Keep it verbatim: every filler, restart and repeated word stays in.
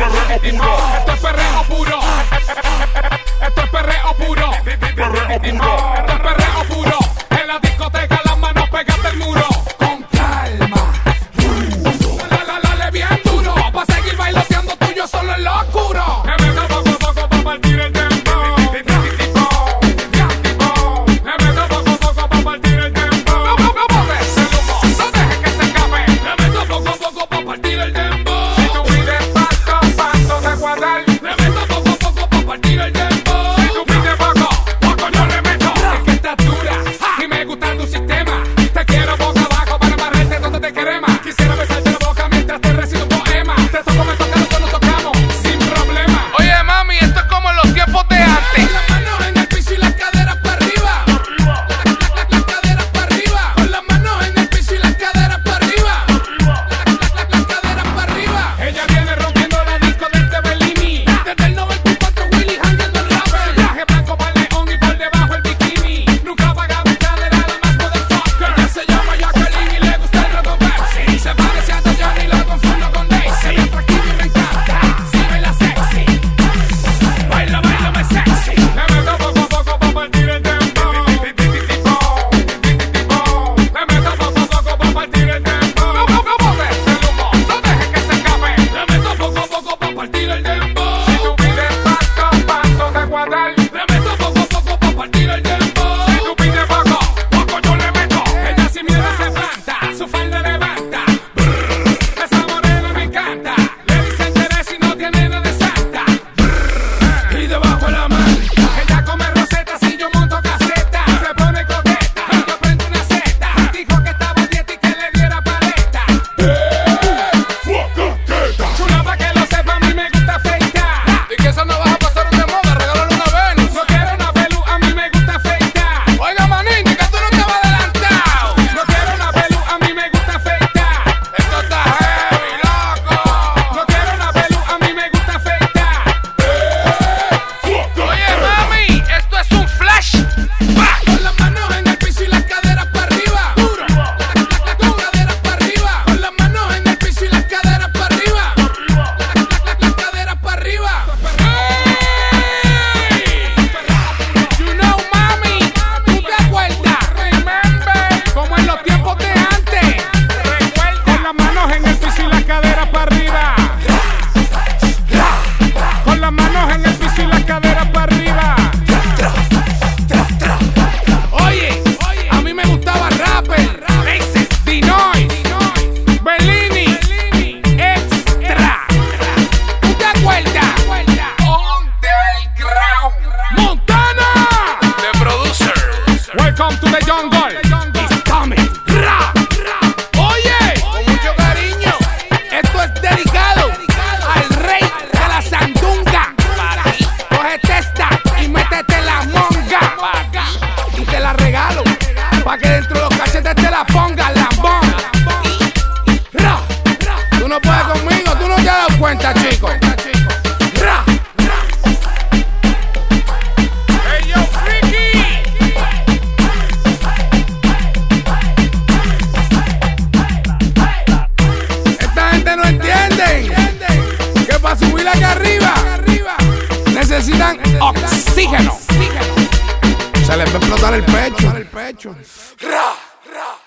Esto es perreo puro. Esto es perreo puro. Esto es perreo puro. En la discoteca las manos pegadas al muro. Con calma. La la la le bien duro. Pa' seguir bailoteando tuyo solo en lo oscuro. Me meto poco a poco pa' partir el tiempo. Me meto poco a poco pa' partir el tiempo. No, no, no botes el humo. No dejes que se escape. Me meto poco a poco pa' partir el tiempo. Si tú pides pasto, pasto de guardar. Me meto poco a poco pa' partir el tiempo. Si tú pides poco, poco yo le meto. Es que estás dura y me gusta tu sistema. Te quiero boca abajo para amarrarte donde te querema. Quisiera besarte la boca mientras te recito un poema. Te toco, me toca, nosotros nos tocamos sin problema. Oye, mami, esto es como en los tiempos de antes. Con las manos en el piso y las caderas para arriba. La- Las caderas para arriba. Con las manos en el piso y las caderas para arriba. La- Las caderas para arriba. Ella viene rompiendo la disco desde Bellini. Desde el noventa y cuatro Willy jangueando el rapper. Traje blanco para el león y por debajo el bikini. Nunca paga mi cadera, la más motherfucker. Ella se llama Jacqueline y le gusta el rock Pepsi. Se parece a Diane y la confundo con Daisy. Ella es atractiva y me encanta. Sí, baila sexy. Baila, baila, me sexy. Me meto poco a poco pa' partir el tiempo. Me meto poco a poco pa' partir el tiempo. No, no, no botes el humo. No dejes que se escape. Me meto poco a poco pa' partir el tiempo. Si tú pides pasto, pasto de guardar. Me meto poco a poco pa' partir el tiempo. Si tú pides poco, poco yo le meto. Ella sin miedo se planta, su falda levanta. Brrr, esa morena me encanta. Le dicen Teresa y no tiene nada de santa. Y debajo de la manta ella come rosetas y yo monto caseta. Se pone coqueta y yo prendo una seta. Dijo que estaba a dieta y que le diera paleta. Chula pa' que lo sepa, a mí me gusta afeitar. Y que eso no vas a pasar de moda, regálale una Venus. No quiero una pelú, a mí me gusta afeitar. Oiga, manín, que tú no estabas adelantado. No quiero una pelú, a mí me gusta afeitar. Esto está heavy, loco. No quiero una pelú, a mí me gusta afeitar. Oye, mami, esto es un flash. ¡Bah! Con las manos en el piso y las caderas para arriba. Duro. La- la- Las caderas para arriba. Con las manos en el piso y las caderas para arriba. La- la- Las caderas para arriba. You know, mami, ¿tú te acuerdas? Remember, como en los tiempos de antes. Recuerda. Con las manos en el piso y las caderas para arriba. Con las manos en el piso y las caderas para arriba. Oye, a mí me gustaba rapper, Dinois, Bellini, Extra. ¿Tú te acuerdas? Underground. Montana. The producer. Welcome to the jungle. It's coming. Ra. Oye, Con mucho cariño. esto es dedicado al rey de la sandunga. Coge testa y métete la monga. Y te la regalo pa' que dentro de los cachetes te la ponga la bomba. Ra. Tú no puedes conmigo, tú no te has dado cuenta, chico. Ra. Hey, yo, freaky. Esta gente no entiende que para subir acá arriba necesitan oxígeno. Se les va a explotar el pecho. Ra, ra.